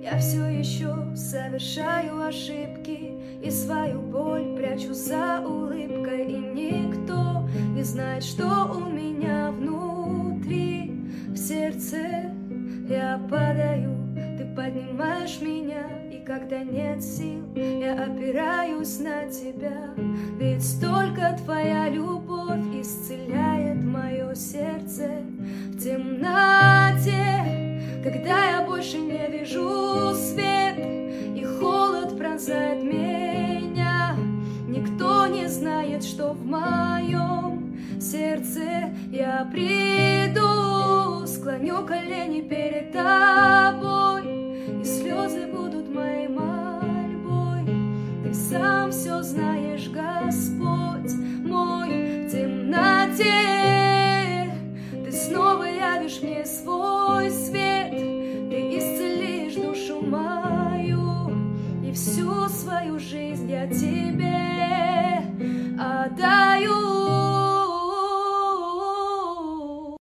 Я все еще совершаю ошибки и свою боль прячу за улыбкой, и никто не знает, что у меня внутри. В сердце я падаю, ты поднимаешь меня, и когда нет сил, я опираюсь на тебя. Ведь только твоя любовь исцеляет мое сердце в темноте, когда я больше не вижу свет, и холод пронзает меня. Никто не знает, что в моем сердце. Я приду, склоню колени перед тобой, и слезы будут моей мольбой. Ты сам все знаешь, Господь мой. В темноте ты снова явишь мне свой свет, ты исцелишь душу мою, и всю свою жизнь я тебе отдаю.